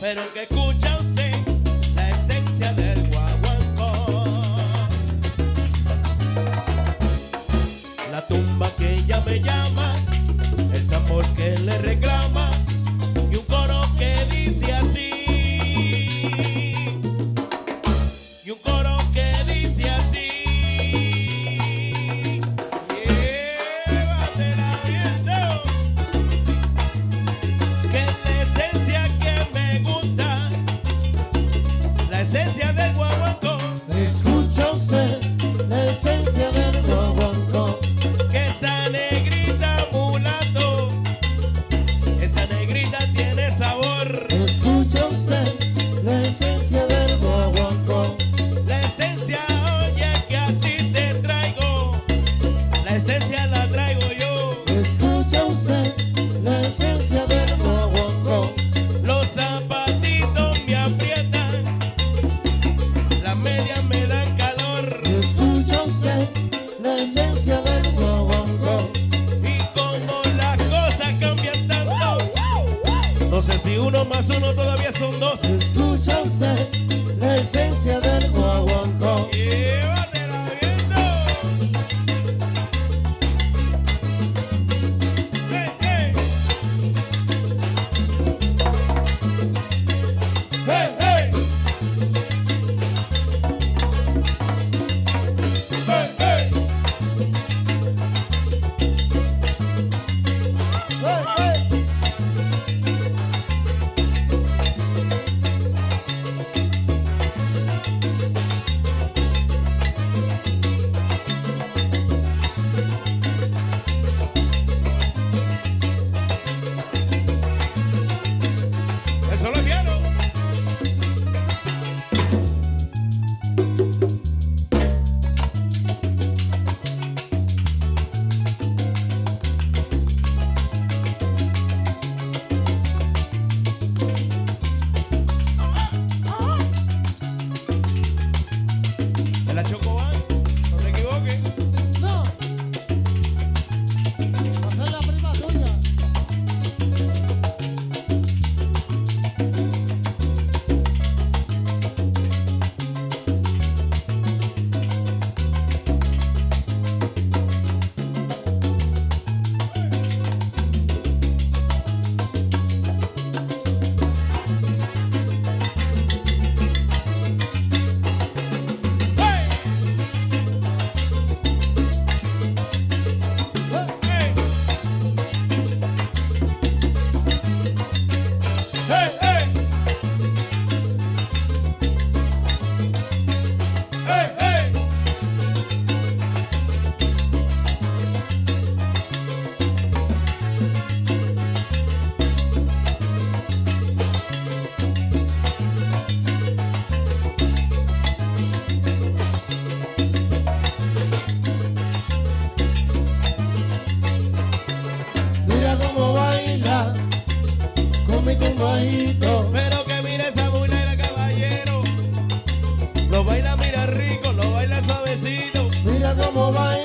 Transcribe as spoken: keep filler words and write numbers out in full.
pero que escucha usted la esencia del guaguancó. La tumba que ella me llama, el tambor que le reclama y un coro que dice así. Y un coro que dice así. Llévatela viento, que es la esencia que me gusta, la esencia del guaguancó. Escucha usted la esencia del guaguancó. Que esa negrita mulato, esa negrita tiene sabor. Escucha usted la esencia del guaguancó. La esencia, oye, que a ti te traigo, la esencia la traigo yo. Escucha usted la esencia del guaguancó. Los zapatitos me aprietan, las medias me dan calor. Escucha usted la esencia del guaguancó. Y como las cosas cambian tanto, no sé si uno más uno todavía son dos. Escucha usted la esencia del guaguancó. Llévatela viento. Hey, hey. Hey, hey. Hey, hey. Hey, hey. Eso lo es piano. En la Chocobán, no te equivoques. No. Va a ser la prima tuya. Hey, hey. Hey, hey. Mira cómo baila con mi tumbadito. Pero que mire esa mujer, caballero. Lo baila, mira rico, lo baila suavecito. Mira cómo baila